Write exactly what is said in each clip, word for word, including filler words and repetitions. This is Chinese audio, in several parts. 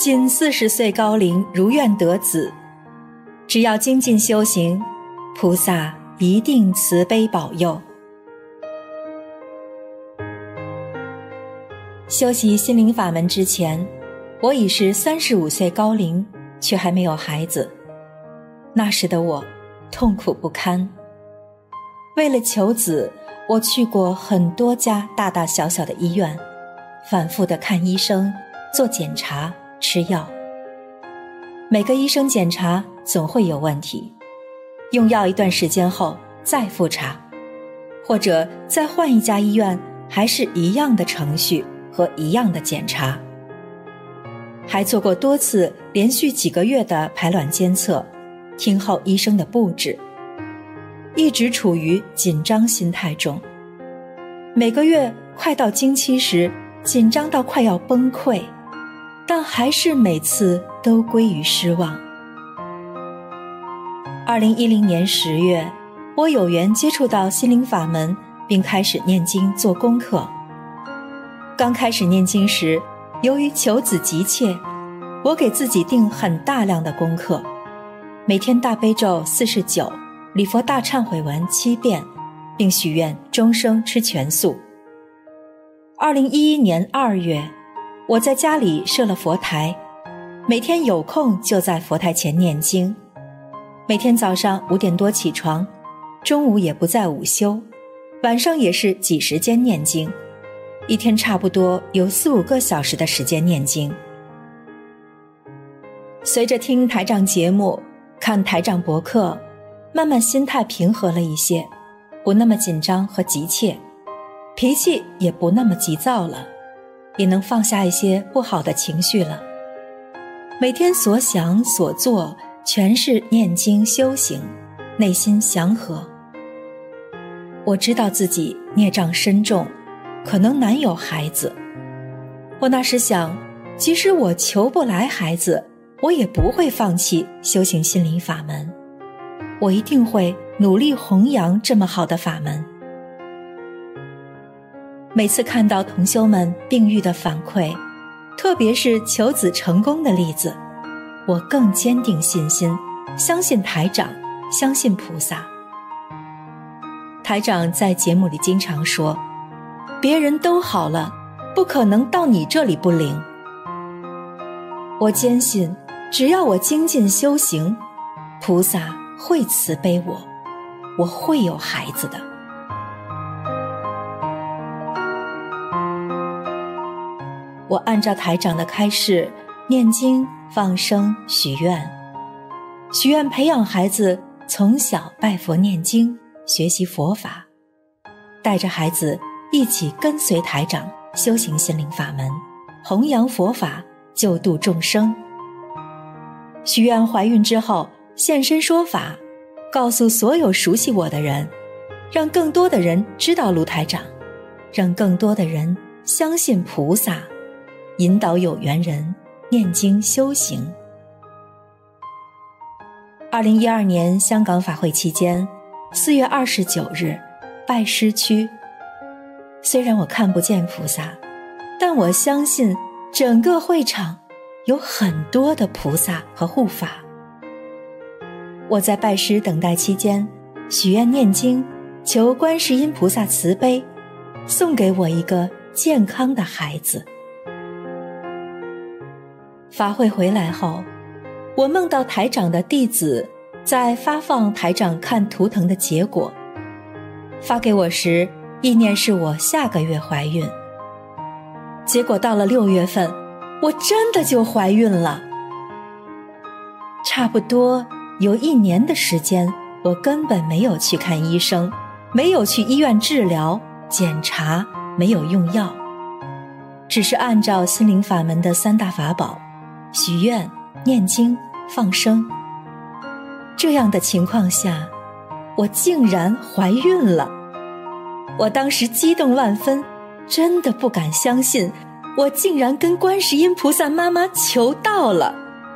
仅四十岁高龄如愿得子，只要精进修行，菩萨一定慈悲保佑。修习心灵法门之前，我已是三十五岁高龄，却还没有孩子。那时的我痛苦不堪，为了求子，我去过很多家大大小小的医院，反复地看医生，做检查，吃药。每个医生检查总会有问题，用药一段时间后再复查，或者再换一家医院，还是一样的程序和一样的检查。还做过多次连续几个月的排卵监测，听候医生的布置，一直处于紧张心态中。每个月快到经期时，紧张到快要崩溃，但还是每次都归于失望。二零一零年十月，我有缘接触到心灵法门，并开始念经做功课。刚开始念经时，由于求子急切，我给自己定很大量的功课，每天大悲咒四十九，礼佛大忏悔文七遍，并许愿终生吃全素。二零一一年二月，我在家里设了佛台，每天有空就在佛台前念经。每天早上五点多起床，中午也不再午休，晚上也是挤时间念经，一天差不多有四五个小时的时间念经。随着听台长节目，看台长博客，慢慢心态平和了一些，不那么紧张和急切，脾气也不那么急躁了，也能放下一些不好的情绪了。每天所想所做全是念经修行，内心祥和。我知道自己孽障深重，可能难有孩子。我那时想，即使我求不来孩子，我也不会放弃修行心灵法门，我一定会努力弘扬这么好的法门。每次看到同修们病愈的反馈，特别是求子成功的例子，我更坚定信心，相信台长，相信菩萨。台长在节目里经常说，别人都好了，不可能到你这里不灵。我坚信，只要我精进修行，菩萨会慈悲我，我会有孩子的。我按照台长的开示，念经、放生、许愿，许愿培养孩子从小拜佛念经，学习佛法，带着孩子一起跟随台长修行心灵法门，弘扬佛法，救度众生。许愿怀孕之后现身说法，告诉所有熟悉我的人，让更多的人知道卢台长，让更多的人相信菩萨，引导有缘人念经修行。二零一二年香港法会期间，四月二十九日，拜师区。虽然我看不见菩萨，但我相信整个会场有很多的菩萨和护法。我在拜师等待期间，许愿念经，求观世音菩萨慈悲，送给我一个健康的孩子。法会回来后，我梦到台长的弟子在发放台长看图腾的结果，发给我时，意念是我下个月怀孕。结果到了六月份，我真的就怀孕了。差不多有一年的时间，我根本没有去看医生，没有去医院治疗检查，没有用药，只是按照心灵法门的三大法宝，许愿、念经、放生。这样的情况下，我竟然怀孕了。我当时激动万分，真的不敢相信，我竟然跟观世音菩萨妈妈求到了。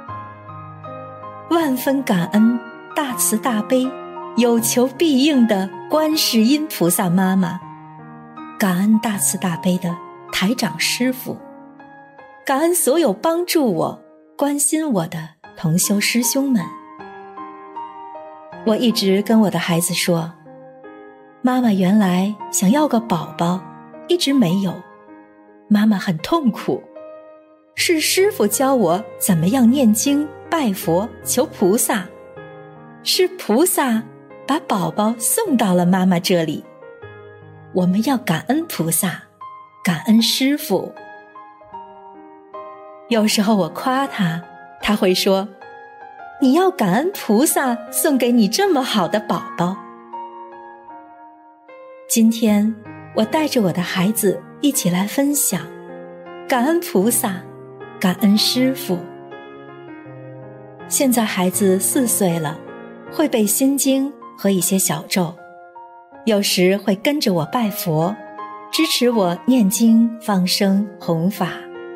万分感恩大慈大悲有求必应的观世音菩萨妈妈，感恩大慈大悲的台长师父，感恩所有帮助我关心我的同修师兄们。我一直跟我的孩子说，妈妈原来想要个宝宝，一直没有，妈妈很痛苦，是师父教我怎么样念经拜佛求菩萨，是菩萨把宝宝送到了妈妈这里，我们要感恩菩萨，感恩师父。有时候我夸他，他会说，你要感恩菩萨送给你这么好的宝宝。今天我带着我的孩子一起来分享，感恩菩萨，感恩师父。现在孩子四岁了，会背心经和一些小咒，有时会跟着我拜佛，支持我念经放生弘法。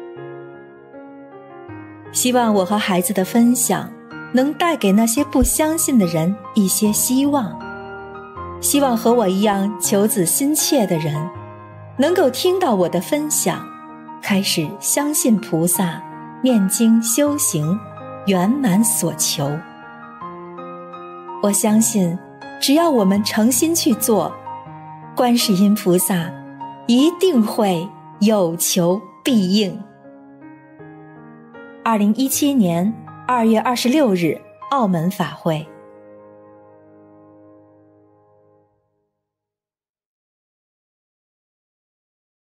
希望我和孩子的分享能带给那些不相信的人一些希望，希望和我一样求子心切的人能够听到我的分享，开始相信菩萨，念经修行，圆满所求。我相信只要我们诚心去做，观世音菩萨一定会有求必应。二零一七年二月二十六日，澳门法会。